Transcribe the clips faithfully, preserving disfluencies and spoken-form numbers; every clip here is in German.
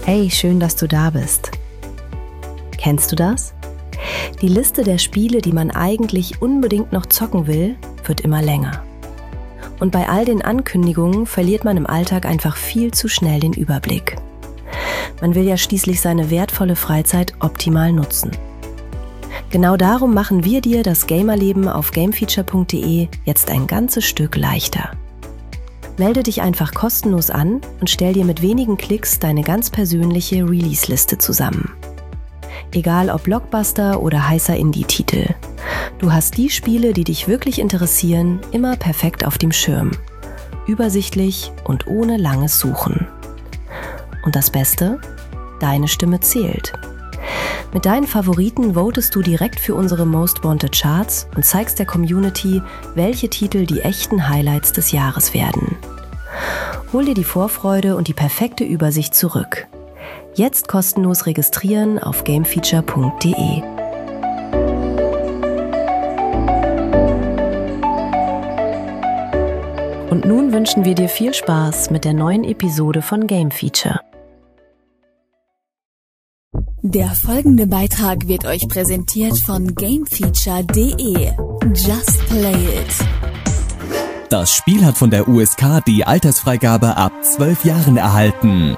Hey, schön, dass du da bist. Kennst du das? Die Liste der Spiele, die man eigentlich unbedingt noch zocken will, wird immer länger. Und bei all den Ankündigungen verliert man im Alltag einfach viel zu schnell den Überblick. Man will ja schließlich seine wertvolle Freizeit optimal nutzen. Genau darum machen wir dir das Gamerleben auf gamefeature punkt de jetzt ein ganzes Stück leichter. Melde dich einfach kostenlos an und stell dir mit wenigen Klicks deine ganz persönliche Release-Liste zusammen. Egal ob Blockbuster oder heißer Indie-Titel. Du hast die Spiele, die dich wirklich interessieren, immer perfekt auf dem Schirm. Übersichtlich und ohne langes Suchen. Und das Beste? Deine Stimme zählt. Mit deinen Favoriten votest du direkt für unsere Most Wanted Charts und zeigst der Community, welche Titel die echten Highlights des Jahres werden. Hol dir die Vorfreude und die perfekte Übersicht zurück. Jetzt kostenlos registrieren auf gamefeature punkt de. Und nun wünschen wir dir viel Spaß mit der neuen Episode von Game Feature. Der folgende Beitrag wird euch präsentiert von gamefeature punkt de. Just play it. Das Spiel hat von der U S K die Altersfreigabe ab zwölf Jahren erhalten.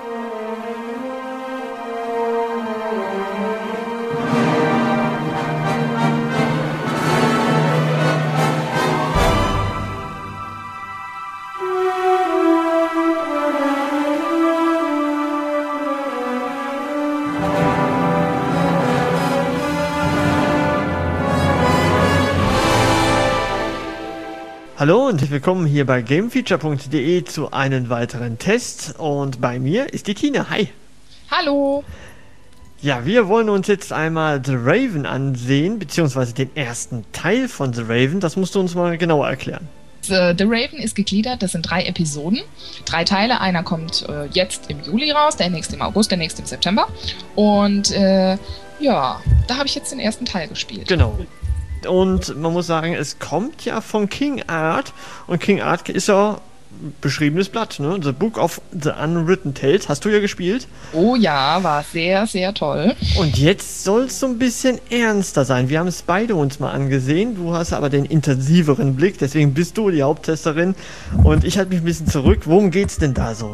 Hallo und willkommen hier bei gamefeature punkt de zu einem weiteren Test und bei mir ist die Tina. Hi! Hallo! Ja, wir wollen uns jetzt einmal The Raven ansehen, beziehungsweise den ersten Teil von The Raven. Das musst du uns mal genauer erklären. The Raven ist gegliedert, das sind drei Episoden, drei Teile. Einer kommt äh, jetzt im Juli raus, der nächste im August, der nächste im September. Und äh, ja, da habe ich jetzt den ersten Teil gespielt. Genau. Und man muss sagen, es kommt ja von King Art und King Art ist ja beschriebenes Blatt, ne? The Book of the Unwritten Tales, hast du ja gespielt. Oh ja, war sehr, sehr toll. Und jetzt soll es so ein bisschen ernster sein. Wir haben es beide uns mal angesehen, du hast aber den intensiveren Blick, deswegen bist du die Haupttesterin und ich halte mich ein bisschen zurück. Worum geht's denn da so?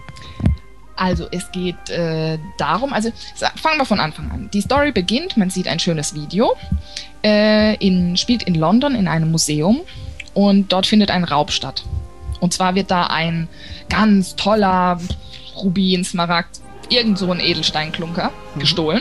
Also es geht äh, darum, also fangen wir von Anfang an. Die Story beginnt, man sieht ein schönes Video, äh, in, spielt in London in einem Museum und dort findet ein Raub statt. Und zwar wird da ein ganz toller Rubin, Smaragd, irgend so ein Edelsteinklunker mhm. gestohlen.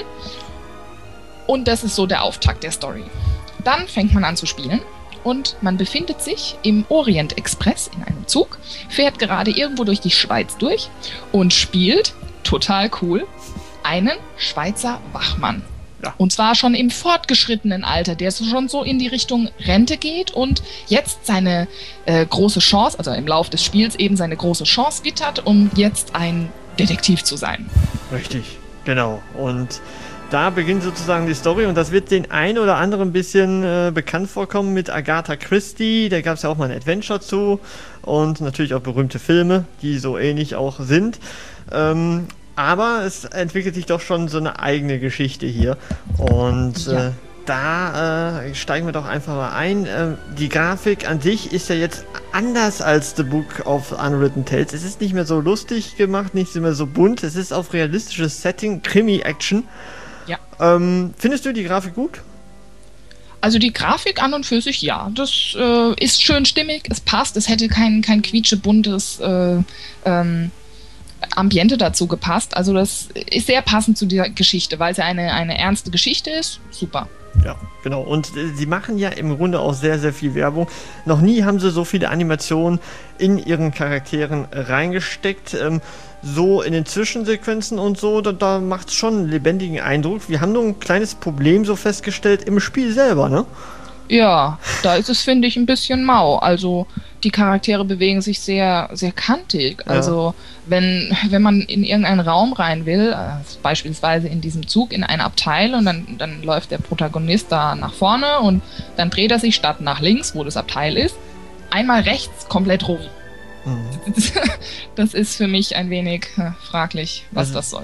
Und das ist so der Auftakt der Story. Dann fängt man an zu spielen. Und man befindet sich im Orient Express in einem Zug, fährt gerade irgendwo durch die Schweiz durch und spielt, total cool, einen Schweizer Wachmann. Ja. Und zwar schon im fortgeschrittenen Alter, der schon so in die Richtung Rente geht und jetzt seine äh, große Chance, also im Lauf des Spiels eben seine große Chance wittert, um jetzt ein Detektiv zu sein. Richtig, genau. Und da beginnt sozusagen die Story und das wird den einen oder anderen ein bisschen äh, bekannt vorkommen mit Agatha Christie. Da gab es ja auch mal ein Adventure zu und natürlich auch berühmte Filme, die so ähnlich auch sind. Ähm, aber es entwickelt sich doch schon so eine eigene Geschichte hier und ja. äh, da äh, steigen wir doch einfach mal ein. Äh, die Grafik an sich ist ja jetzt anders als The Book of Unwritten Tales. Es ist nicht mehr so lustig gemacht, nicht mehr so bunt. Es ist auf realistisches Setting, Krimi-Action. Ja. Ähm, findest du die Grafik gut? Also die Grafik an und für sich, ja. Das äh, ist schön stimmig, es passt, es hätte kein, kein quietschebuntes äh, ähm, Ambiente dazu gepasst. Also das ist sehr passend zu dieser Geschichte, weil es ja eine, eine ernste Geschichte ist. Super. Ja, genau. Und äh, sie machen ja im Grunde auch sehr, sehr viel Werbung. Noch nie haben sie so viele Animationen in ihren Charakteren reingesteckt. Ähm, so in den Zwischensequenzen und so, da, da macht es schon einen lebendigen Eindruck. Wir haben nur ein kleines Problem so festgestellt im Spiel selber, ne? Ja, da ist es, finde ich, ein bisschen mau. Also die Charaktere bewegen sich sehr, sehr kantig. Also ja. wenn, wenn man in irgendeinen Raum rein will, also beispielsweise in diesem Zug in ein Abteil und dann, dann läuft der Protagonist da nach vorne und dann dreht er sich statt nach links, wo das Abteil ist, einmal rechts komplett rum. Mhm. Das ist für mich ein wenig äh, fraglich, was also, das soll.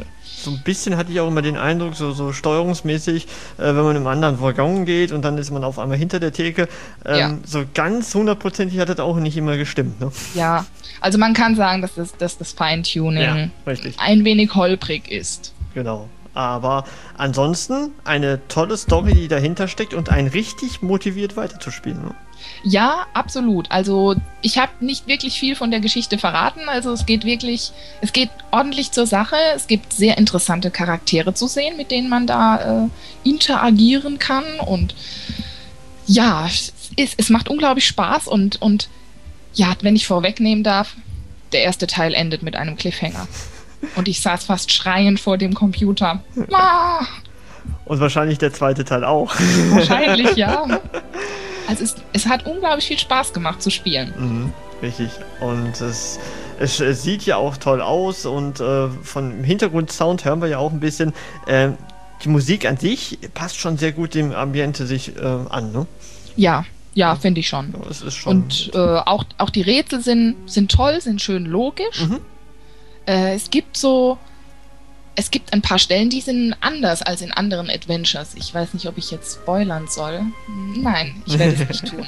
so ein bisschen hatte ich auch immer den Eindruck, so, so steuerungsmäßig, äh, wenn man in einem anderen Waggon geht und dann ist man auf einmal hinter der Theke. Ähm, Ja. So ganz hundertprozentig hat das auch nicht immer gestimmt. Ne? Ja, also man kann sagen, dass das, dass das Feintuning Ja, richtig. ein wenig holprig ist. Genau. Aber ansonsten eine tolle Story, die dahinter steckt und einen richtig motiviert weiterzuspielen. Ne? Ja, absolut. Also ich habe nicht wirklich viel von der Geschichte verraten. Also es geht wirklich, es geht ordentlich zur Sache. Es gibt sehr interessante Charaktere zu sehen, mit denen man da äh, interagieren kann. Und ja, es, ist, es macht unglaublich Spaß. Und, und ja, wenn ich vorwegnehmen darf, der erste Teil endet mit einem Cliffhanger. Und ich saß fast schreiend vor dem Computer. Ah, Und wahrscheinlich der zweite Teil auch. wahrscheinlich, ja. Also es, es hat unglaublich viel Spaß gemacht zu spielen. Mhm, richtig. Und es, es, es sieht ja auch toll aus und äh, von Hintergrundsound hören wir ja auch ein bisschen. Äh, die Musik an sich passt schon sehr gut dem Ambiente sich äh, an, ne? Ja, ja, finde ich schon. Ja, es ist schon. Und äh, auch, auch die Rätsel sind, sind toll, sind schön logisch. Mhm. Äh, es gibt so, es gibt ein paar Stellen, die sind anders als in anderen Adventures. Ich weiß nicht, ob ich jetzt spoilern soll. Nein, ich werde es nicht tun.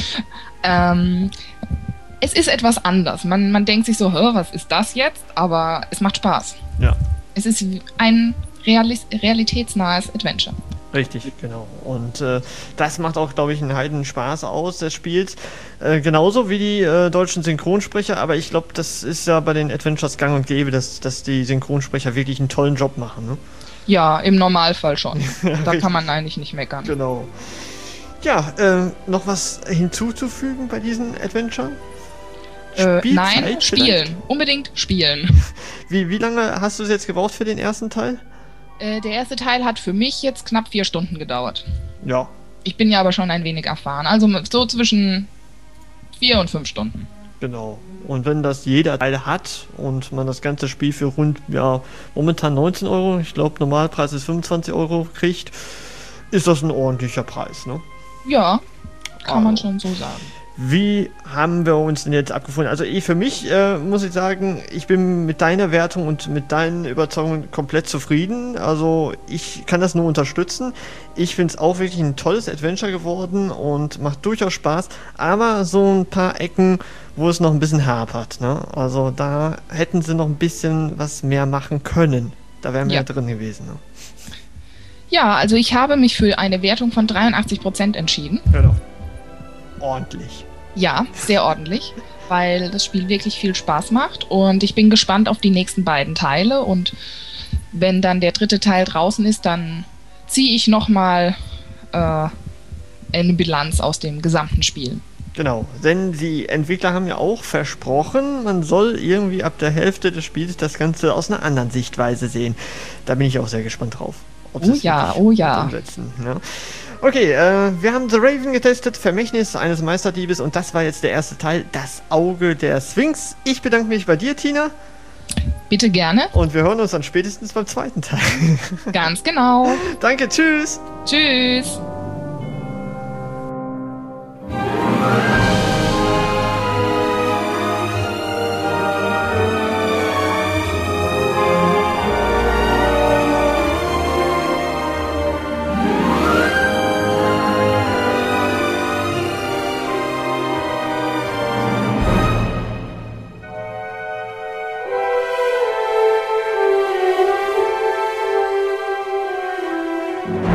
ähm, es ist etwas anders. Man, man denkt sich so, hä, was ist das jetzt? Aber es macht Spaß. Ja. Es ist ein realis realitätsnahes Adventure. Richtig, genau. Und äh, das macht auch, glaube ich, einen heiden Spaß aus des Spiels. Äh, genauso wie die äh, deutschen Synchronsprecher, aber ich glaube, das ist ja bei den Adventures gang und gäbe, dass, dass die Synchronsprecher wirklich einen tollen Job machen. Ne? Ja, im Normalfall schon. Da Richtig. kann man eigentlich nicht meckern. Genau. Ja, äh, noch was hinzuzufügen bei diesen Adventure? Äh, Spielzeit nein, vielleicht? spielen. Unbedingt spielen. Wie, wie lange hast du es jetzt gebraucht für den ersten Teil? Äh, der erste Teil hat für mich jetzt knapp vier Stunden gedauert. Ja, Ich bin ja aber schon ein wenig erfahren. Also so zwischen vier und fünf Stunden. genau. Und wenn das jeder Teil hat und man das ganze Spiel für rund, ja, momentan neunzehn Euro, ich glaube Normalpreis ist fünfundzwanzig Euro, kriegt, ist das ein ordentlicher Preis, ne? Ja, kann Oh. man schon so sagen. Wie haben wir uns denn jetzt abgefunden? Also ich für mich äh, muss ich sagen, ich bin mit deiner Wertung und mit deinen Überzeugungen komplett zufrieden. Also ich kann das nur unterstützen. Ich finde es auch wirklich ein tolles Adventure geworden und macht durchaus Spaß. Aber so ein paar Ecken, wo es noch ein bisschen hapert. Ne? Also da hätten sie noch ein bisschen was mehr machen können. Da wären wir ja, Ja. drin gewesen. Ne? Ja, also ich habe mich für eine Wertung von dreiundachtzig Prozent entschieden. Genau. Ordentlich. Ja, sehr ordentlich, weil das Spiel wirklich viel Spaß macht und ich bin gespannt auf die nächsten beiden Teile und wenn dann der dritte Teil draußen ist, dann ziehe ich nochmal äh, eine Bilanz aus dem gesamten Spiel. Genau, denn die Entwickler haben ja auch versprochen, man soll irgendwie ab der Hälfte des Spiels das Ganze aus einer anderen Sichtweise sehen. Da bin ich auch sehr gespannt drauf. Ob Oh sie es ja, wirklich oh ja. umsetzen, ja. Okay, äh, wir haben The Raven getestet, Vermächtnis eines Meisterdiebes und das war jetzt der erste Teil, das Auge der Sphinx. Ich bedanke mich bei dir, Tina, Bitte gerne. und wir hören uns dann spätestens beim zweiten Teil. Ganz genau. Danke, tschüss! Tschüss. Thank you.